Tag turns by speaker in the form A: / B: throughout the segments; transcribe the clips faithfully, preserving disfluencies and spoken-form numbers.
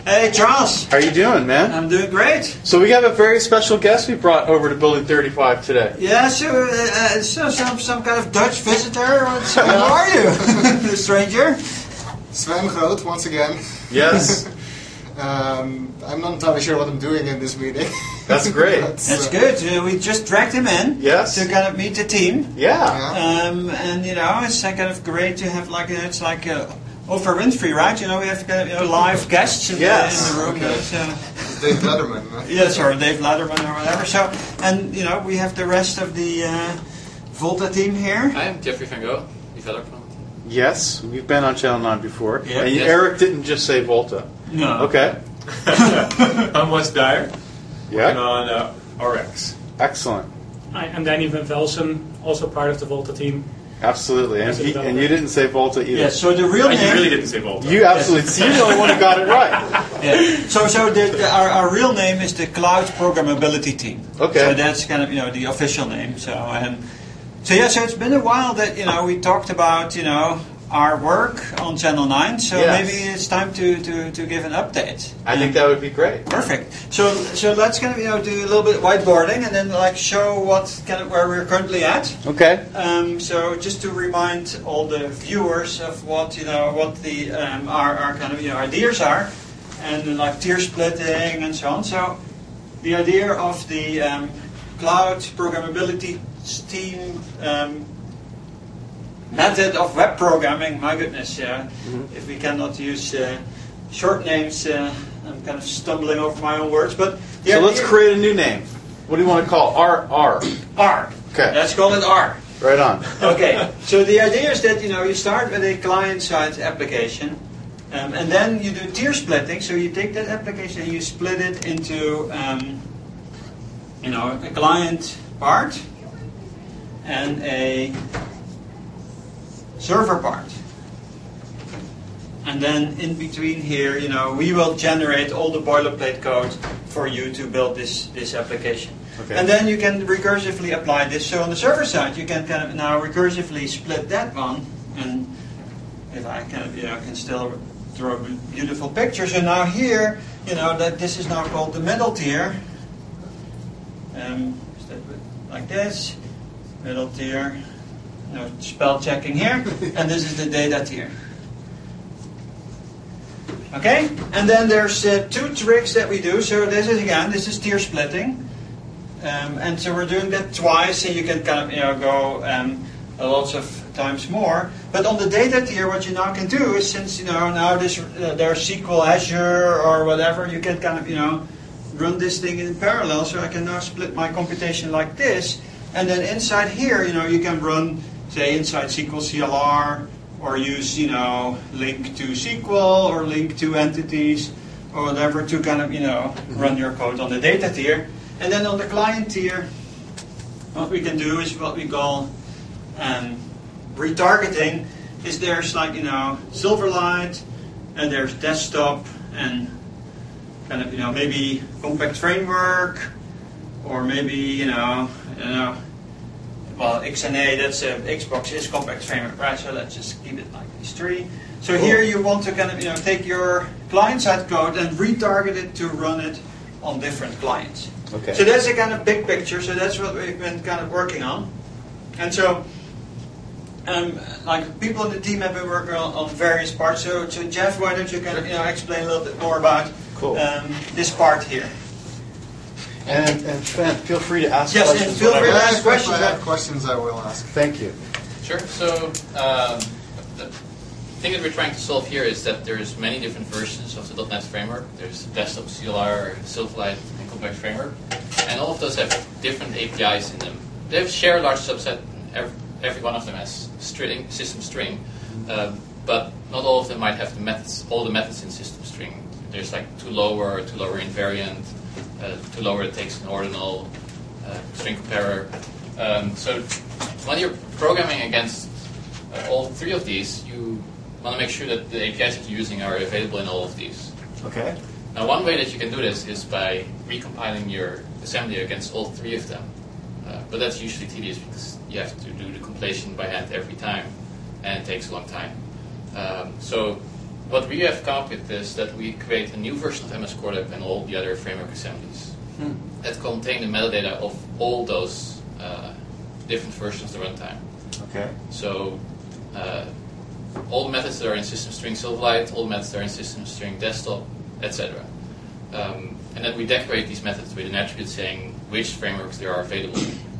A: Hey, Charles.
B: How you doing, man?
A: I'm doing great.
B: So we have a very special guest we brought over to Building thirty-five today.
A: Yeah, so, uh, so some some kind of Dutch visitor. So, how are you, stranger?
C: Sven Groot, once again.
B: Yes.
C: um, I'm not entirely sure what I'm doing in this meeting.
B: That's great.
A: That's uh, good. Uh, we just dragged him in.
B: Yes.
A: To kind of meet the team.
B: Yeah.
C: Yeah.
A: Um, and you know, it's uh, kind of great to have like a, it's like a, Oprah Winfrey, right? You know, we have kind of, you know, live guests in,
B: Yes.
A: the, in the room.
C: Okay.
A: So,
C: Dave Letterman. Right?
A: yes, or Dave Letterman or whatever. So, and you know, we have the rest of the uh, Volta team here.
D: Hi, I'm Jeffrey Van Gogh, developer.
B: Yes, we've been on Channel nine before.
A: Yeah.
B: And
D: Yes.
B: Eric didn't just say Volta.
A: No.
B: Okay.
E: I'm Wes Dyer, working
B: Yeah.
E: on uh, R X.
B: Excellent.
F: Hi, I'm Danny van Velsen, also part of the Volta team.
B: Absolutely. And,
F: As a
B: he,
F: developer.
B: and you didn't say Volta either.
A: Yeah. So the real
E: I
A: name.
E: really didn't say Volta.
B: You absolutely. You're the only one who got it right.
A: Yeah. So, so the, the, our, our real name is the Cloud Programmability Team.
B: Okay.
A: So that's kind of you know the official name. So and so yeah. So it's been a while that you know we talked about you know our work on Channel nine. So
B: Yes.
A: maybe it's time to, to, to give an update.
B: I think that would be great.
A: Perfect. So so let's kind of you know do a little bit of whiteboarding and then like show what kind of where we're currently at.
B: Okay.
A: Um, so just to remind all the viewers of what you know what the um, our, our kind of you know ideas are, and like tier splitting and so on. So the idea of the um, cloud programmability team um, method of web programming. My goodness, yeah.
B: Mhm.
A: If we cannot use uh, short names, uh, I'm kind of stumbling over my own words. But the
B: So let's
A: idea-
B: create a new name. What do you want to call it? R R.
A: R.
B: Okay.
A: Let's call it R.
B: Right on.
A: Okay, so the idea is that you know you start with a client-side application, um, and then you do tier splitting. So you take that application and you split it into um, you know a client part and a server part, and then in between here, you know, we will generate all the boilerplate code for you to build this this application.
B: Okay.
A: And then you can recursively apply this. So on the server side, you can kind of now recursively split that one. And if I kind of, you know, can still draw a beautiful picture. So now here, you know, that this is now called the middle tier. Um, is that like this? Middle tier. No spell checking here. And this is the data tier. Okay? And then there's uh, two tricks that we do. So this is again, this is tier splitting. Um, and so we're doing that twice, and you can kind of you know go um, lots of times more. But on the data tier, what you now can do is, since you know now this uh, there's S Q L Azure or whatever, you can kind of you know run this thing in parallel. So I can now split my computation like this, and then inside here, you know, you can run say inside S Q L C L R, or use you know link to S Q L or link to entities or whatever to kind of you know mm-hmm. run your code on the data tier. And then on the client tier, what we can do is what we call um, retargeting. Is there's like you know Silverlight, and there's desktop, and kind of you know maybe compact framework, or maybe you know you know well X N A. That's uh, Xbox is compact framework, right? So let's just keep it like these three. So
B: Cool.
A: here you want to kind of you know take your client side code and retarget it to run it on different clients.
B: Okay.
A: So that's a kind of big picture. So that's what we've been kind of working on. And so, um, like people in the team have been working on, on various parts. So, so Jeff, why don't you kind of you know explain a little bit more about
B: Cool.
A: um, this part here?
B: And, and Sven, feel free to ask
A: Yes, and
B: questions.
A: feel free to
B: whenever.
A: ask
C: If
A: questions.
C: I have questions, I will ask.
B: Thank you.
D: Sure. So um, the thing that we're trying to solve here is that there's many different versions of the dot net framework. There's desktop, C L R, Silverlight, and compact framework, and all of those have different A P Is in them. They have share a large subset. Every, every one of them has string, system string, um, but not all of them might have the methods, all the methods in system string. There's like too lower, too lower invariant, uh, too lower it takes an ordinal, uh, string comparer. Um, so when you're programming against uh, all three of these, you want to make sure that the A P Is that you're using are available in all of these.
B: Okay.
D: Now, one way that you can do this is by recompiling your assembly against all three of them. Uh, but that's usually tedious because you have to do the compilation by hand every time, and it takes a long time. Um, so what we have come up with is that we create a new version of M S Core Lab and all the other framework assemblies
B: Hmm.
D: that contain the metadata of all those uh, different versions of the runtime.
G: Okay.
D: So uh, all the methods that are in system string Silverlight, all the methods that are in system string desktop, et cetera. Um, and then we decorate these methods with an attribute saying which frameworks there are available.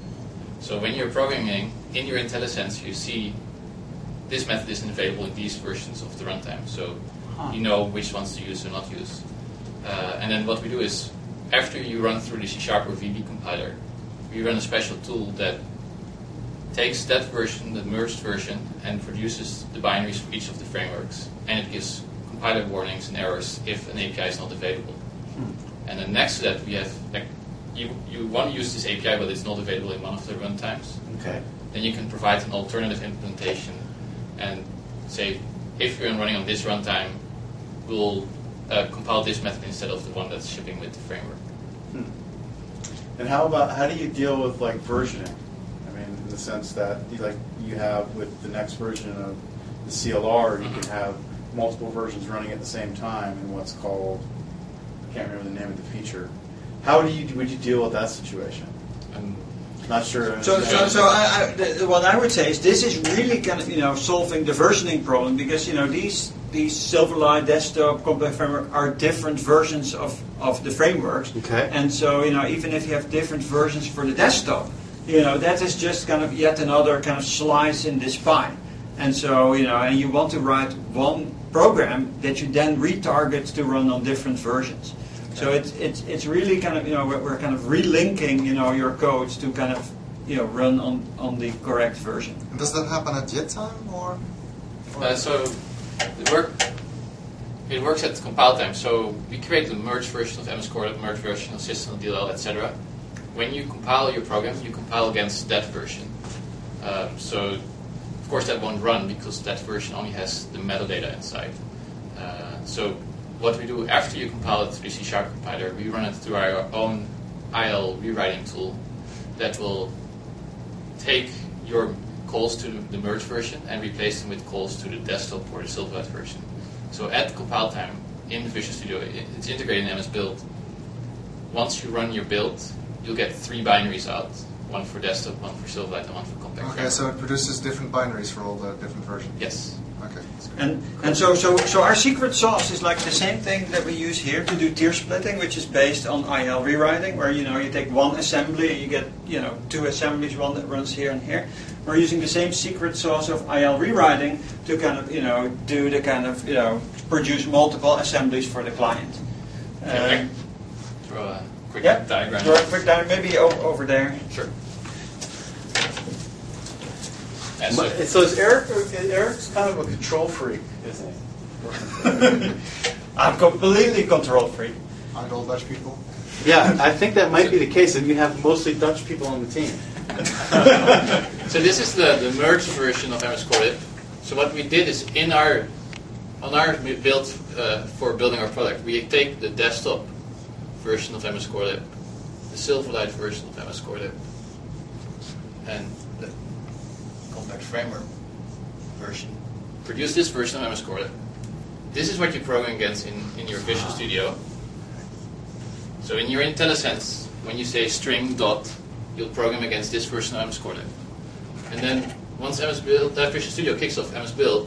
D: So when you're programming in your IntelliSense, you see this method isn't available in these versions of the runtime. So you know which ones to use or not use. Uh, and then what we do is, after you run through the C Sharp or V B compiler, we run a special tool that takes that version, the merged version, and produces the binaries for each of the frameworks. And it gives compiler warnings and errors if an A P I is not available. Hmm. And then next to that, we have, like, you, you want to use this A P I, but it's not available in one of the runtimes.
G: Okay.
D: Then you can provide an alternative implementation and say, if you're running on this runtime, we'll uh, compile this method instead of the one that's shipping with the framework.
G: Hmm. And how about, how do you deal with like versioning? I mean, in the sense that you, like you have with the next version of the C L R, you
D: Mhm.
G: can have multiple versions running at the same time in what's called, I can't remember the name of the feature. How do you would you deal with that situation?
D: Um,
G: Not sure.
A: So, so, so I, I, the, what I would say is this is really kind of, you know, solving the versioning problem, because, you know, these these Silverlight, Desktop, Compact Framework are different versions of, of the frameworks.
G: Okay.
A: And so, you know, even if you have different versions for the desktop, you know, that is just kind of yet another kind of slice in this pie. And so, you know, and you want to write one program that you then retarget to run on different versions. So it's it's it's really kind of, you know, we're, we're kind of relinking, you know, your codes to kind of, you know, run on, on the correct version.
C: And does that happen at jet time or? or
D: Uh, so it, work, it works at compile time. So we create a merged version of M S Core, a merged version of System D L L, et cetera. When you compile your program, you compile against that version. Uh, so of course that won't run because that version only has the metadata inside. Uh, so what we do after you compile it through the C Sharp compiler, we run it through our own I L rewriting tool that will take your calls to the merged version and replace them with calls to the desktop or the Silverlight version. So at compile time in Visual Studio, it's integrated in M S Build. Once you run your build, you'll get three binaries out: one for desktop, one for Silverlight, and one for Compact
C: Okay,
D: Framework.
C: so it produces different binaries for all the different versions.
D: Yes.
C: Okay.
A: And and so, so so our secret sauce is like the same thing that we use here to do tier splitting, which is based on I L rewriting, where, you know, you take one assembly and you get, you know, two assemblies, one that runs here and here. We're using the same secret sauce of I L rewriting to kind of, you know, do the kind of, you know, produce multiple assemblies for the client.
D: Okay.
A: Um,
D: Throw a quick
A: yeah,
D: diagram.
A: Throw a quick diagram, maybe o- over there.
D: Sure. And so,
G: So is Eric? Eric's kind of a control freak, isn't he?
A: I'm completely control free.
C: Aren't all Dutch people?
G: Yeah, I think that might be the case, and you have mostly Dutch people on the team.
D: so this is the, the merged version of M S Core Lib. So what we did is in our on our build uh, for building our product, we take the desktop version of M S Core Lib, the Silverlight version of M S Core Lib, and the Compact Framework version. Produce this version of M S Core Lib. This is what you program against in, in your Visual Studio. So in your IntelliSense, when you say string dot, you'll program against this version of M S Core Lib. And then once M S Build, that Visual Studio kicks off M S Build,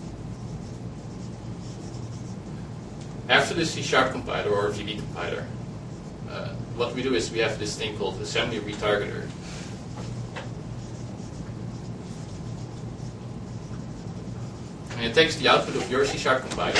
D: after the C Sharp compiler or V B compiler, uh, what we do is we have this thing called assembly retargeter. And it takes the output of your C Sharp compiler,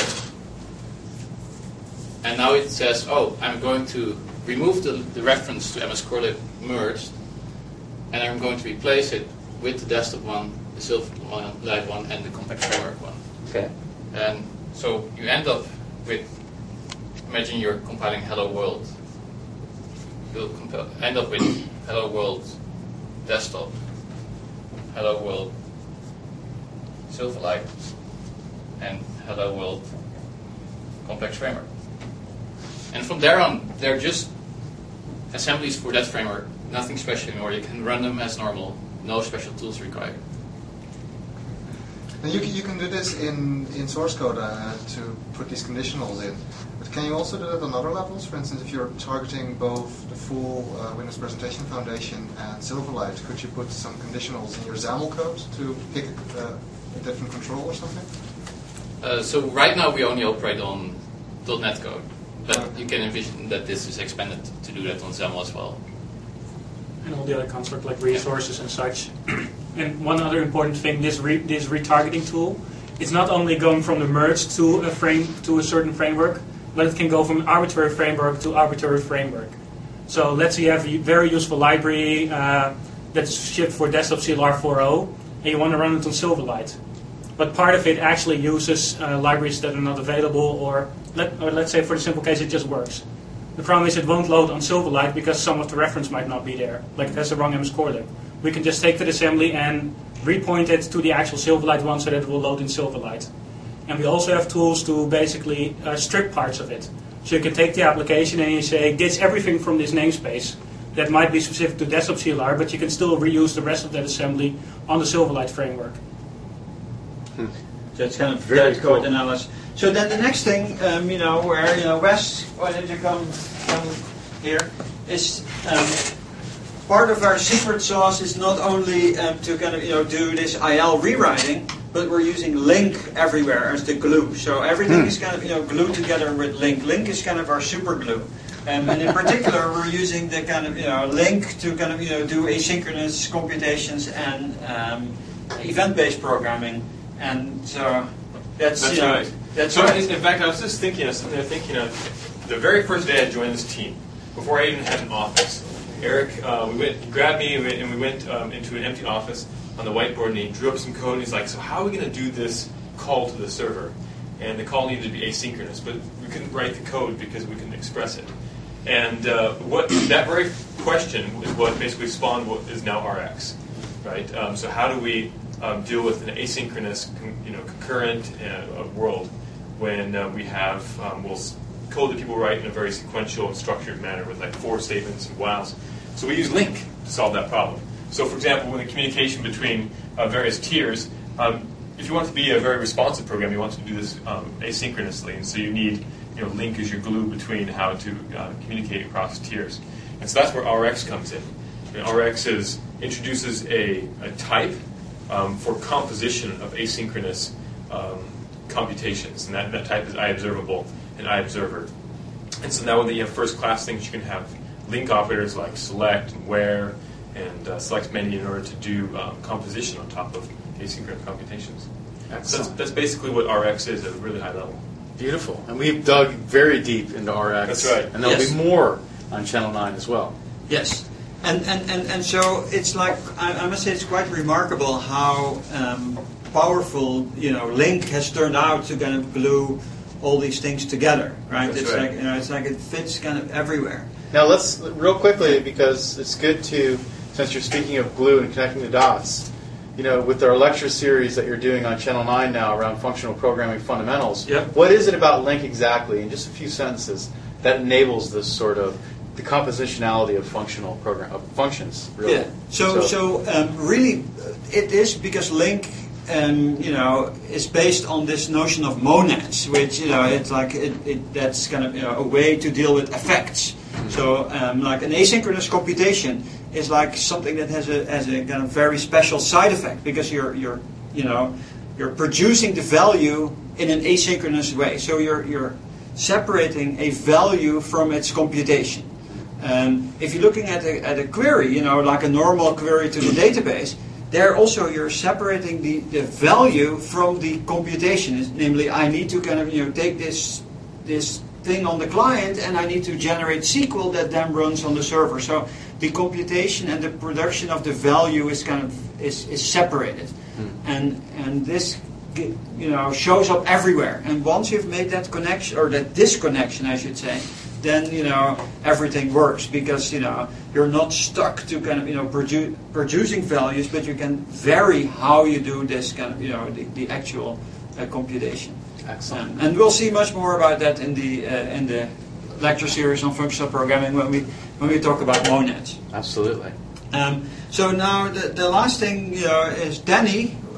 D: and now it says, oh, I'm going to remove the, the reference to M S Core Lib merged, and I'm going to replace it with the desktop one, the Silverlight one, and the Compact Framework one.
G: Okay.
D: And so you end up with, imagine you're compiling Hello World. You'll compile, end up with Hello World Desktop, Hello World Silverlight, and Hello World Compact Framework. And from there on, they're just assemblies for that framework, nothing special anymore. You can run them as normal, no special tools required.
C: And you can, you can do this in, in source code uh, to put these conditionals in. But can you also do that on other levels? For instance, if you're targeting both the full uh, Windows Presentation Foundation and Silverlight, could you put some conditionals in your XAML code to pick a, a different control or something?
D: Uh, so right now we only operate on .NET code, but okay. You can envision that this is expanded to do that on XAML as well.
F: And all the other constructs like resources and such. And one other important thing, this re this retargeting tool, it's not only going from the merge to a frame to a certain framework, but it can go from arbitrary framework to arbitrary framework. So let's say you have a very useful library uh, that's shipped for Desktop C L R four point oh, and you want to run it on Silverlight. But part of it actually uses uh, libraries that are not available, or, let, or let's say for the simple case it just works. The problem is it won't load on Silverlight because some of the reference might not be there, like it has the wrong M S core lib. We can just take that assembly and repoint it to the actual Silverlight one so that it will load in Silverlight. And we also have tools to basically uh, strip parts of it. So you can take the application and you say, ditch everything from this namespace that might be specific to Desktop C L R, but you can still reuse the rest of that assembly on the Silverlight framework.
A: Hmm. So it's kind of
B: Very
A: that code
B: cool.
A: analysis. So then the next thing, um, you know, where, you know, Wes, why don't you come, come here, is um, part of our secret sauce is not only um, to kind of, you know, do this I L rewriting, but we're using Link everywhere as the glue. So everything hmm. is kind of, you know, glued together with Link. Link is kind of our super glue. Um, and in particular, we're using the kind of, you know, Link to kind of, you know, do asynchronous computations and um, event-based programming. And so that's,
E: That's
A: you know,
E: right.
A: That's
E: so
A: right.
E: in, in fact, I was just thinking of something. I'm thinking of the very first day I joined this team, before I even had an office. Eric, uh, we went, he grabbed me, and we, and we went um, into an empty office on the whiteboard, and he drew up some code. And he's like, "So how are we going to do this call to the server?" And the call needed to be asynchronous, but we couldn't write the code because we couldn't express it. And uh, what that very question is what basically spawned what is now R X, right? Um, so how do we um, deal with an asynchronous, you know, concurrent uh, world when uh, we have um, we'll code that people write in a very sequential and structured manner with like for statements and whiles. So we use Link to solve that problem. So for example, when the communication between uh, various tiers, um, if you want to be a very responsive program, you want to do this um, asynchronously, and so you need, you know, Link as your glue between how to uh, communicate across tiers. And so that's where R X comes in. And R X is, introduces a, a type um, for composition of asynchronous um, computations, and that, that type is iObservable and iObserver. And so now when you have first-class things, you can have link operators like select and where and uh, select many in order to do um, composition on top of asynchronous computations. So that's, that's basically what R X is at a really high level.
G: Beautiful. And we've dug very deep into R X.
E: That's right.
G: And there'll
A: Yes.
G: be more on Channel nine as well.
A: Yes. And, and, and, and so it's like, I, I must say it's quite remarkable how um, powerful, you know, Link has turned out to kind of glue all these things together, right?
E: That's
A: it's
E: right.
A: like, you know, it's like it fits kind of everywhere.
G: Now let's, real quickly, because it's good to, since you're speaking of glue and connecting the dots, you know, with our lecture series that you're doing on Channel nine now around functional programming fundamentals,
A: Yep.
G: what is it about Link exactly, in just a few sentences, that enables this sort of, the compositionality of functional program, of functions, really?
A: Yeah. So, so, um, really, uh, it is because Link, um, you know, is based on this notion of monads, which, you know, it's like it, it, that's kind of, you know, a way to deal with effects. Mm-hmm. So, um, like an asynchronous computation is like something that has a has a kind of very special side effect because you're you're you know you're producing the value in an asynchronous way. So you're you're separating a value from its computation. Um, if you're looking at a, at a query, you know, like a normal query to the database, there also you're separating the, the value from the computation. It's, namely, I need to kind of, you know, take this this thing on the client and I need to generate S Q L that then runs on the server. So the computation and the production of the value is kind of is, is separated, mm. and and this, you know, shows up everywhere. And once you've made that connection or that disconnection, I should say, then, you know, everything works because, you know, you're not stuck to kind of, you know, produ- producing values, but you can vary how you do this kind of, you know, the, the actual uh, computation.
G: Excellent.
A: Um, and we'll see much more about that in the uh, in the lecture series on functional programming when we when we talk about monads.
G: Absolutely.
A: Um, so now the, the last thing, you know, is Danny.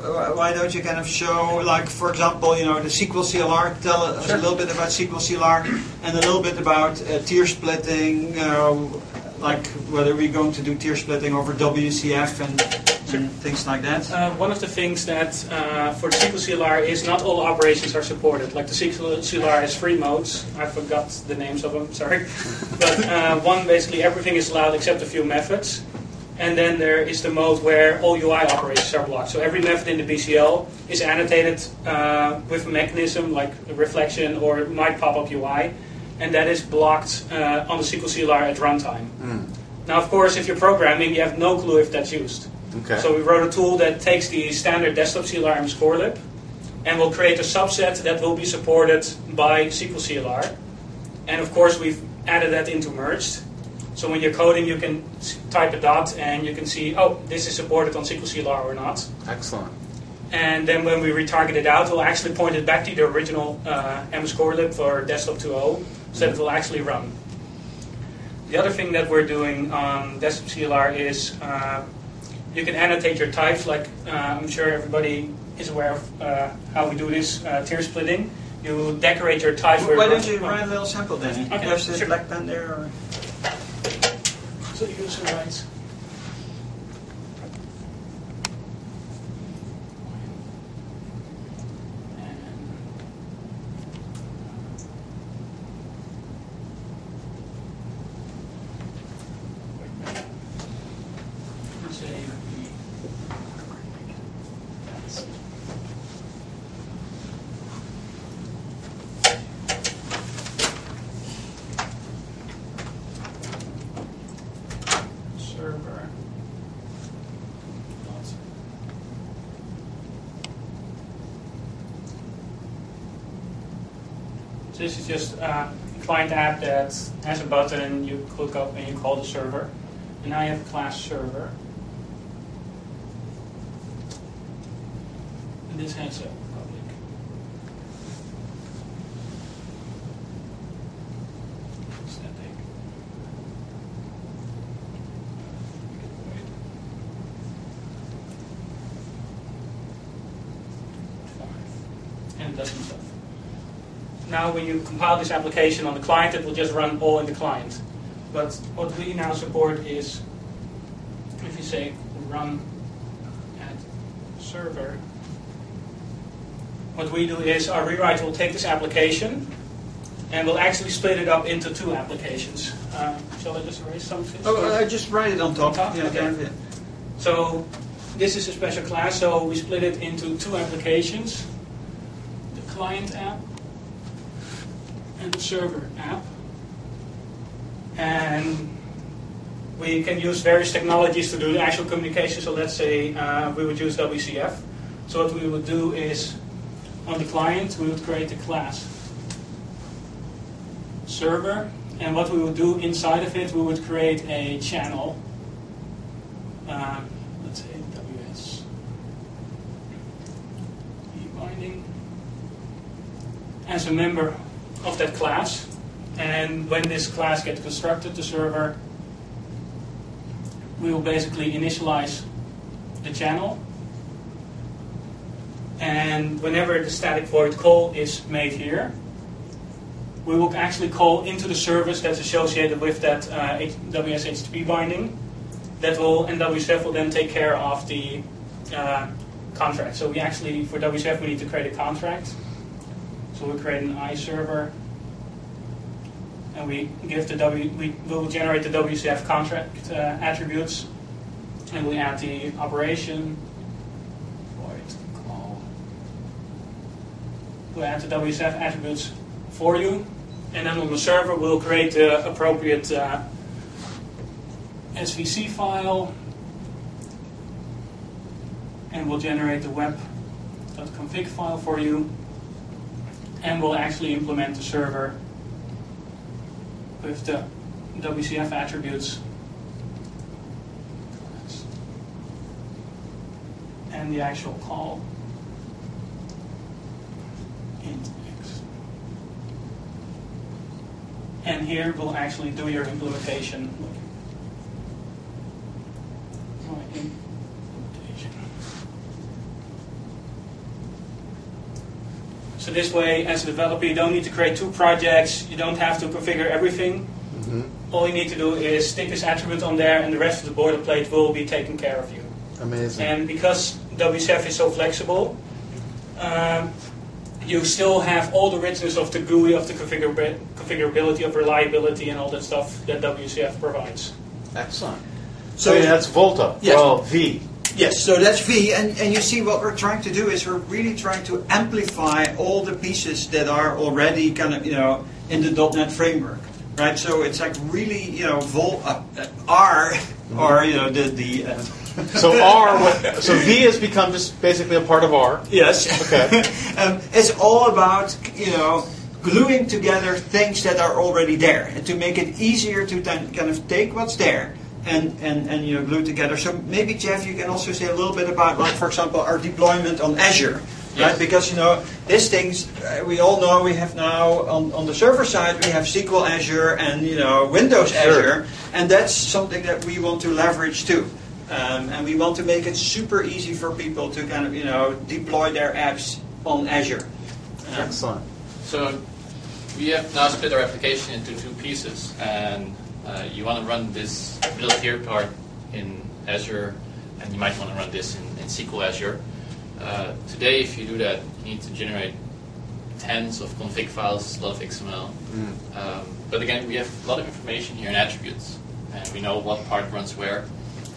A: uh, why don't you kind of show, like, for example, you know, the S Q L C L R, tell us
F: Sure.
A: a little bit about S Q L C L R and a little bit about uh, tier splitting, uh, like whether we're going to do tier splitting over W C F and, and things like that.
F: Uh, one of the things that uh, for the S Q L C L R is not all operations are supported. Like the S Q L C L R has three modes. I forgot the names of them, sorry. But uh, one, basically everything is allowed except a few methods. And then there is the mode where all U I operations are blocked. So every method in the B C L is annotated uh, with a mechanism like a reflection or it might pop up U I. And that is blocked uh, on the S Q L C L R at runtime.
G: Mm.
F: Now, of course, if you're programming, you have no clue if that's used.
G: Okay.
F: So we wrote a tool that takes the standard desktop C L R and scorelib and will create a subset that will be supported by S Q L C L R. And of course, we've added that into merged. So when you're coding, you can type a dot and you can see, oh, this is supported on S Q L C L R or not.
G: Excellent.
F: And then when we retarget it out, we'll actually point it back to the original uh, mscorelib for desktop two point oh, so that it will actually run. The other thing that we're doing on desktop C L R is uh, you can annotate your types. Like uh, I'm sure everybody is aware of uh, how we do this uh, tier splitting. You decorate your types. where
A: Why
F: it
A: don't
F: runs-
A: you write a little sample then?
F: Okay,
A: There's a
F: sure.
A: black pen there. Or...
F: So the user writes. Server. So this is just uh, a client app that has a button, you click up and you call the server. And now you have a class server. And this has a public. Static. And it does some stuff. Now when you compile this application on the client, it will just run all in the client. But what we now support is, if you say run at server, what we do is our rewrite will take this application and we'll actually split it up into two applications. Uh, shall I just erase some of this?
A: Oh, I just write it on top.
F: On top?
A: Yeah,
F: Okay.
A: okay.
F: So this is a special class, so we split it into two applications. The client app and the server app. And we can use various technologies to do the actual communication. So let's say uh, we would use W C F. So what we would do is, on the client, we would create a class server. And what we would do inside of it, we would create a channel. Uh, let's say W S binding as a member of that class. And when this class gets constructed, the server, we will basically initialize the channel. And whenever the static void call is made here, we will actually call into the service that's associated with that uh, W S H T T P binding. That will, and W C F will then take care of the uh, contract. So we actually, for W C F, we need to create a contract. So we create an I server, and we give the W, we will generate the W C F contract uh, attributes, and we add the operation. Void call. We add the W C F attributes for you, and then on the server we'll create the appropriate uh, S V C file, and we'll generate the web.config file for you, and we'll actually implement the server with the W C F attributes and the actual call int x. And here we'll actually do your implementation. My implementation. So this way, as a developer, you don't need to create two projects. You don't have to configure everything.
G: Mm-hmm.
F: All you need to do is stick this attribute on there, and the rest of the boilerplate will be taken care of you.
G: Amazing.
F: And because W C F is so flexible, um, you still have all the richness of the G U I, of the configura- configurability, of reliability, and all that stuff that W C F provides.
G: Excellent.
A: So-
G: So yeah, that's Volta.
A: Yes.
G: Well, V.
A: Yes, so that's V, and, and you see what we're trying to do is we're really trying to amplify all the pieces that are already kind of, you know, in the .dot net framework, right? So it's like really, you know, Vol, uh, uh, R, or, you know, the, the uh,
G: So R. What, so V has become just basically a part of R.
A: yes.
G: Okay.
A: um, it's all about, you know, gluing together things that are already there, and to make it easier to then kind of take what's there and, and, and you know, glue together. So maybe, Jeff, you can also say a little bit about, like, for example, our deployment on Azure. Right,
D: Yes.
A: because you know these things uh, we all know we have now on, on the server side we have S Q L Azure and you know Windows
G: Sure.
A: Azure, and that's something that we want to leverage too, um, and we want to make it super easy for people to kind of you know deploy their apps on Azure. Um,
G: Excellent.
D: So we have now split our application into two pieces, and uh, you want to run this build here part in Azure, and you might want to run this in, in S Q L Azure. Uh, today, if you do that, you need to generate tens of config files, a lot of X M L.
G: Mm.
D: Um, but again, we have a lot of information here in attributes, and we know what part runs where.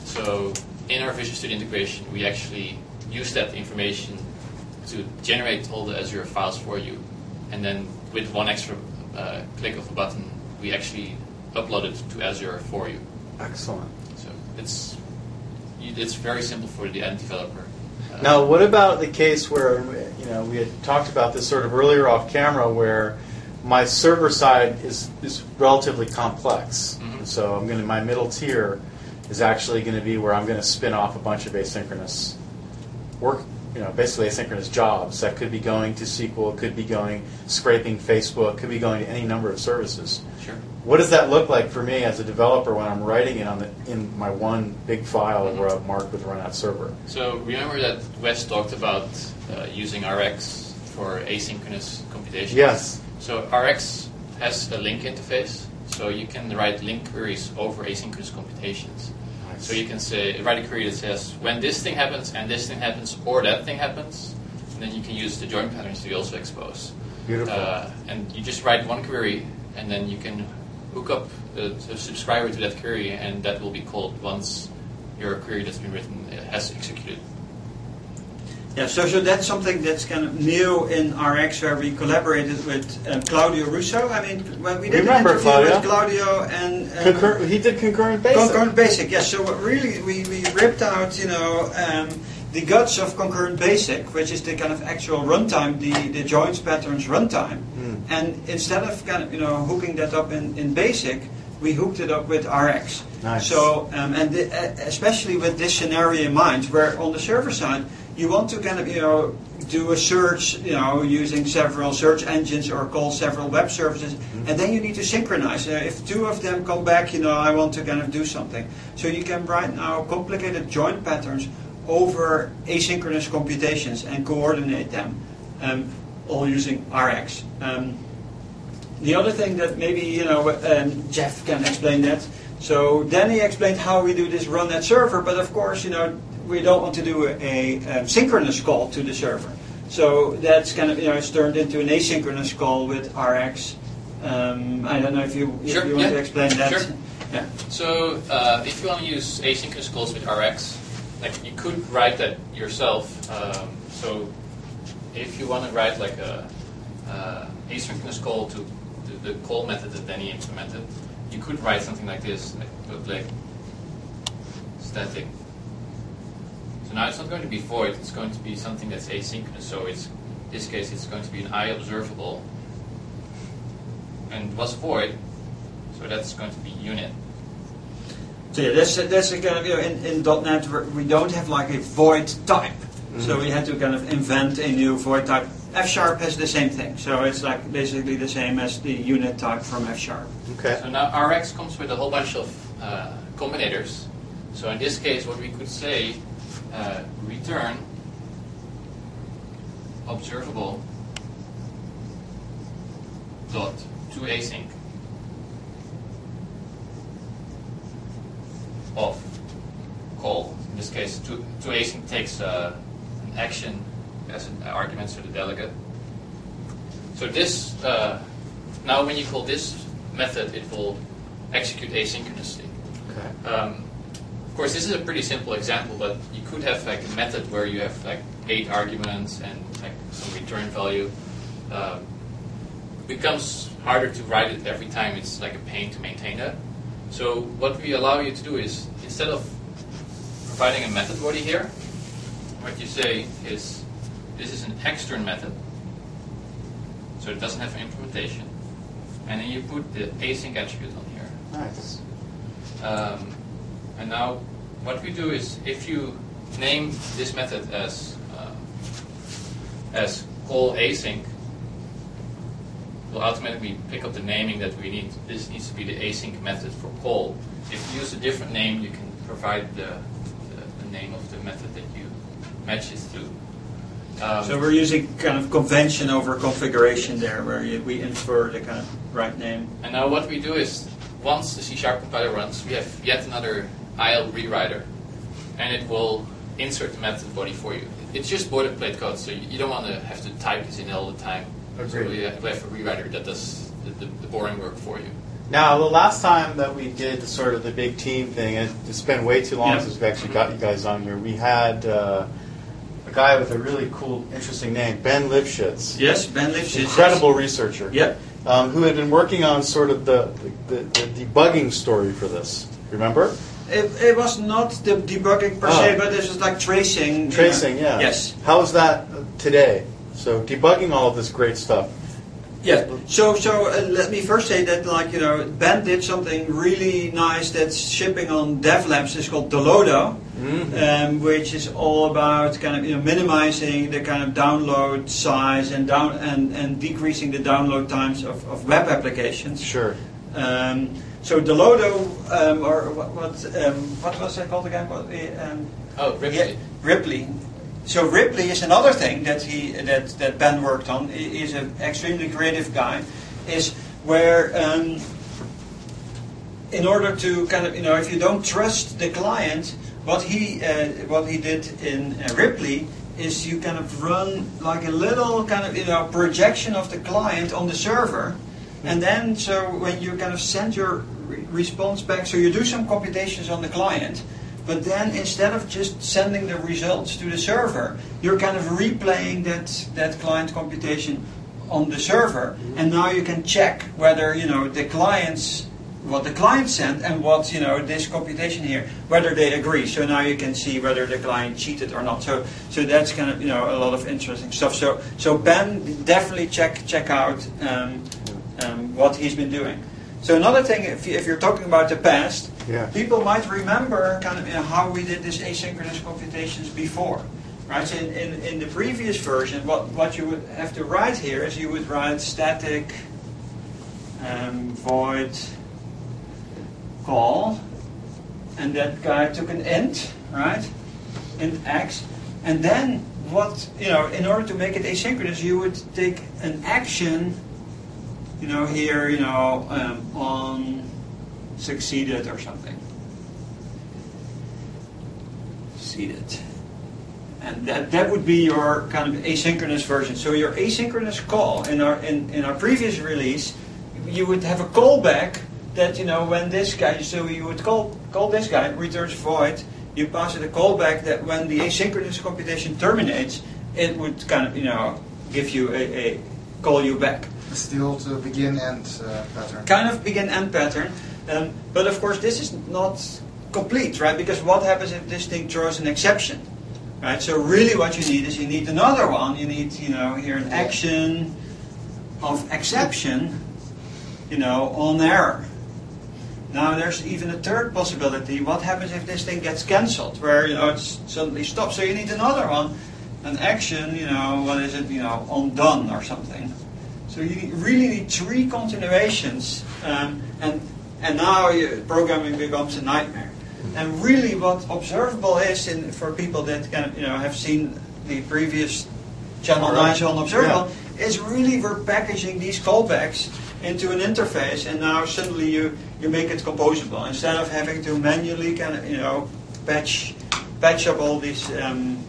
D: So in our Visual Studio integration, we actually use that information to generate all the Azure files for you, and then with one extra uh, click of a button, we actually upload it to Azure for you.
G: Excellent.
D: So it's you- it's very simple for the end developer. Uh,
G: Now, what about the case where, you know, we had talked about this sort of earlier off camera, where my server side is, is relatively complex.
D: Mhm.
G: So I'm going to, my middle tier is actually going to be where I'm going to spin off a bunch of asynchronous work, you know, basically asynchronous jobs that could be going to S Q L, could be going scraping Facebook, could be going to any number of services.
D: Sure.
G: What does that look like for me as a developer when I'm writing it on the, in my one big file where I've marked with run out server?
D: So remember that Wes talked about uh, using R X for asynchronous computation?
G: Yes.
D: So R X has a link interface, so you can write link queries over asynchronous computations.
G: Nice.
D: So you can say write a query that says when this thing happens and this thing happens or that thing happens, and then you can use the join patterns to also expose.
G: Beautiful.
D: Uh, and you just write one query, and then you can hook up the, the subscriber to that query, and that will be called once your query that's been written uh, has executed.
A: Yeah, so, so that's something that's kind of new in R X, where we collaborated with um, Claudio Russo. I mean, when we did
G: Remember
A: an interview
G: Claudio?
A: with Claudio and, and
G: Concur- he did concurrent basic.
A: concurrent basic, yes. So what really we, we ripped out, you know, um, the guts of concurrent basic, which is the kind of actual runtime, the the joins patterns runtime,
G: Mm.
A: and instead of kind of you know hooking that up in, in basic, we hooked it up with R X.
G: Nice.
A: So um, and the, uh, especially with this scenario in mind, where on the server side you want to kind of you know do a search, you know, using several search engines or call several web services,
G: Mm-hmm.
A: and then you need to synchronize. Uh, if two of them come back, you know, I want to kind of do something. So you can write now complicated join patterns over asynchronous computations and coordinate them, um, all using R X. Um, the other thing that maybe you know um, Jeff can explain that. So Danny explained how we do this run that server, but of course you know we don't want to do a, a, a synchronous call to the server. So that's kind of you know it's turned into an asynchronous call with R X. Um, I don't know if you if
D: Sure,
A: you want
D: yeah.
A: to explain that.
D: Sure.
A: Yeah.
D: So uh, if you want to use asynchronous calls with R X, like you could write that yourself. Um, so if you want to write like a uh, asynchronous call to the, the call method that Danny implemented, you could write something like this, like, like static. So now it's not going to be void, it's going to be something that's asynchronous. So it's in this case it's going to be an I observable, and it was void, so that's going to be unit.
A: So yeah, that's that's a kind of you know in, in .dot net where we don't have like a void type,
G: Mm-hmm.
A: so we had to kind of invent a new void type. F sharp has the same thing, so it's like basically the same as the unit type from F sharp.
G: Okay.
D: So now R X comes with a whole bunch of uh, combinators. So in this case, what we could say, uh, return observable dot to async of call. In this case, to, to async takes uh, an action as an argument to the delegate. So this, uh, now when you call this method, it will execute asynchronously.
G: Okay.
D: Um, of course, this is a pretty simple example, but you could have like a method where you have like eight arguments and like some return value. Um, becomes harder to write it every time. It's like a pain to maintain that. So what we allow you to do is, instead of providing a method body here, what you say is, this is an extern method, so it doesn't have an implementation, and then you put the async attribute on here.
G: Nice.
D: Um, and now what we do is, if you name this method as uh, as call async, we'll automatically pick up the naming that we need. This needs to be the async method for call. If you use a different name, you can provide the, the, the name of the method that you match it to. Um,
A: So we're using kind of convention over configuration there, where you, we infer the kind of right name.
D: And now what we do is, once the C Sharp compiler runs, we have yet another I L rewriter, and it will insert the method body for you. It's just boilerplate code, so you don't want to have to type this in all the time. So we have a rewriter that does the, the, the boring work for you.
G: Now, the last time that we did sort of the big team thing, and it's been way too long
A: Yep.
G: since we've actually got you guys on here, we had uh, a guy with a really cool, interesting name, Ben Lipschitz.
A: Yes, Ben Lipschitz.
G: Incredible researcher.
A: Yep.
G: Um, who had been working on sort of the, the, the debugging story for this. Remember?
A: It, it was not the debugging per
G: Oh.
A: se, but this was like tracing.
G: Tracing,
A: you know.
G: yeah.
A: Yes.
G: How is that today? So debugging all of this great stuff.
A: Yeah. So, so uh, let me first say that, like, you know, Ben did something really nice that's shipping on DevLabs. It's called Dolodo,
G: Mm-hmm.
A: um, which is all about kind of, you know, minimizing the kind of download size and down and, and decreasing the download times of, of web applications.
G: Sure.
A: Um, so Dolodo, um, or what what, um, what was that called again? What, uh, um,
D: Oh, Ripley.
A: yeah, Ripley. So Ripley is another thing that he that, that Ben worked on. He is an extremely creative guy. Is where um, in order to kind of, you know, if you don't trust the client, what he uh, what he did in uh, Ripley is you kind of run like a little kind of, you know, projection of the client on the server, and then so when you kind of send your re- response back, so you do some computations on the client. But then instead of just sending the results to the server, you're kind of replaying that, that client computation on the server. And now you can check whether, you know, the clients, what the client sent and what, you know, this computation here, whether they agree. So now you can see whether the client cheated or not. So so that's kind of, you know, a lot of interesting stuff. So so Ben, definitely check check out um, um, what he's been doing. So another thing, if, you, if you're talking about the past,
G: Yeah.
A: people might remember kind of, you know, how we did this asynchronous computations before, right? So in, in, in the previous version, what, what you would have to write here is you would write static um, void call, and that guy took an int, right? Int x, and then what, you know, in order to make it asynchronous, you would take an action, you know, here, you know, um, on succeeded or something. Succeeded. And that, that would be your kind of asynchronous version. So your asynchronous call in our in, in our previous release, you would have a callback that, you know, when this guy, so you would call call this guy, returns void, you pass it a callback that when the asynchronous computation terminates, it would kind of, you know, give you a, a call you back.
C: It's the old uh, begin-end uh, pattern.
A: Kind of begin-end pattern. Um, but of course, this is not complete, right? Because what happens if this thing throws an exception, right? So really, what you need is you need another one. You need, you know, here an action of exception, you know, on error. Now, there's even a third possibility. What happens if this thing gets cancelled, where, you know, it's suddenly stops? So you need another one, an action, you know, what is it, you know, on done or something. So you really need three continuations, um, and and now you, programming becomes a nightmare. And really, what observable is, in, for people that kind of, you know, have seen the previous Channel nine on observable,
G: Yeah.
A: is really we're packaging these callbacks into an interface, and now suddenly you, you make it composable instead of having to manually kind of you know patch patch up all these um,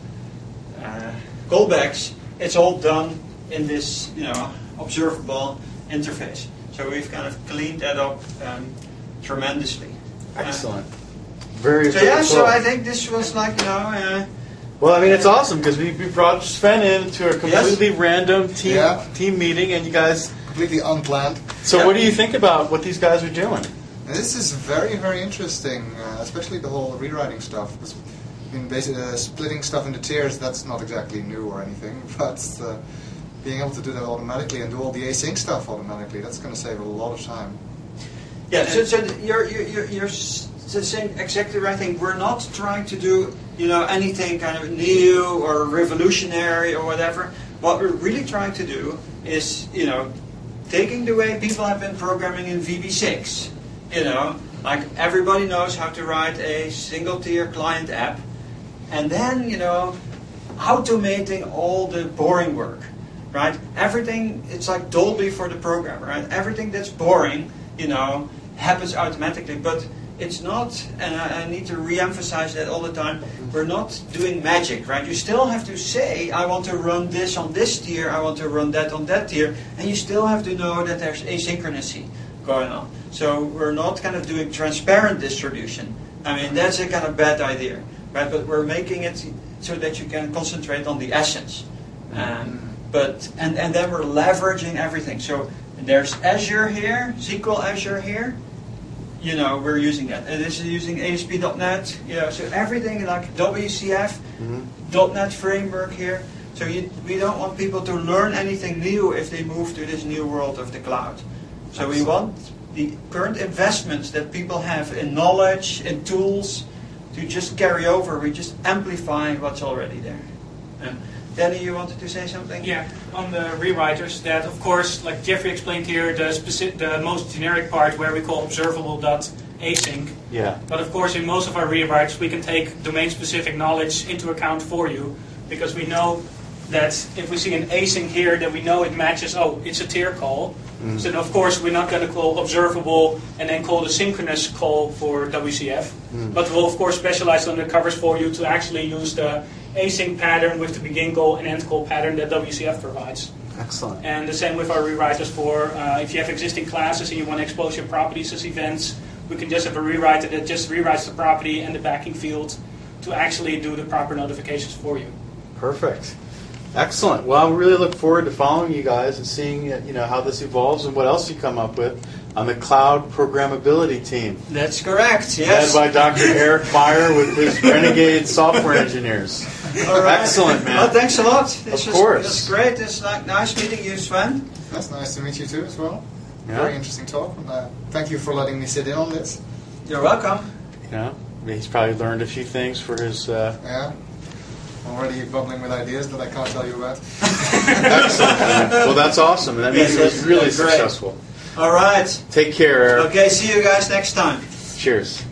A: uh, callbacks. It's all done in this you know observable interface. So we've kind of cleaned that up um, tremendously.
G: Excellent. Very,
A: So
G: very
A: yeah,
G: cool.
A: so I think this was like you know. Uh,
G: Well, I mean, it's awesome because we, we brought Sven in to a completely random team
C: Yeah.
G: team meeting, and you guys.
C: Completely unplanned.
G: So,
A: Yeah.
G: what do you think about what these guys are doing?
C: And this is very, very interesting, uh, especially the whole rewriting stuff. 'Cause, I mean, basically, uh, splitting stuff into tiers, that's not exactly new or anything, but uh, being able to do that automatically and do all the async stuff automatically, that's going to save a lot of time.
A: Yeah, so, so you're, you're, you're s- saying exactly the right thing. We're not trying to do, you know, anything kind of new or revolutionary or whatever. What we're really trying to do is, you know, taking the way people have been programming in V B six. You know, like everybody knows how to write a single-tier client app, and then, you know, automating all the boring work, right? Everything, it's like Dolby for the programmer, right? Everything that's boring, you know, happens automatically, but it's not, and I, I need to re-emphasize that all the time, we're not doing magic, right? You still have to say, I want to run this on this tier, I want to run that on that tier, and you still have to know that there's asynchronicity going on. So we're not kind of doing transparent distribution. I mean, that's a kind of bad idea, right? But we're making it so that you can concentrate on the essence. Um, but and, and then we're leveraging everything. So there's Azure here, S Q L Azure here. You know, we're using that. And this is using A S P dot net. You know, so everything like W C F,
G: Mm-hmm.
A: .NET framework here. So you, we don't want people to learn anything new if they move to this new world of the cloud. So we want the current investments that people have in knowledge, in tools, to just carry over. We just amplify what's already there. Yeah. Danny, you wanted to say something?
F: Yeah, on the rewriters, that of course, like Jeffrey explained here, the specific, the most generic part where we call observable.async.
G: Yeah.
F: But of course, in most of our rewrites, we can take domain-specific knowledge into account for you, because we know that if we see an async here, then we know it matches. Oh, it's a tier call.
G: Mm.
F: So then of course, we're not going to call observable and then call the synchronous call for W C F.
G: Mm.
F: But we'll of course specialize on the covers for you to actually use the async pattern with the begin call and end call pattern that W C F provides.
G: Excellent.
F: And the same with our rewriters for uh, if you have existing classes and you want to expose your properties as events, we can just have a rewriter that just rewrites the property and the backing field to actually do the proper notifications for you.
G: Perfect. Excellent. Well, I really look forward to following you guys and seeing uh, you know how this evolves and what else you come up with on the cloud programmability team,
A: That's correct, yes.
G: led by Doctor Eric Meyer with his renegade software engineers.
A: All right.
G: Excellent, man.
A: Well, thanks a lot. This
G: Of
A: was,
G: course.
A: This was great. It's like nice meeting you, Sven.
C: That's nice to meet you too as well.
G: Yeah.
C: Very interesting talk. And, uh, thank you for letting me sit in on this.
A: You're welcome.
G: You know, he's probably learned a few things for his. Uh,
C: Yeah. Already bubbling with ideas that I can't tell you about.
G: excellent. Man. Well, that's awesome. That means
A: Yes,
G: it was
A: that's-
G: really
A: that's great.
G: successful.
A: All right.
G: Take care, Eric.
A: Okay, see you guys next time.
G: Cheers.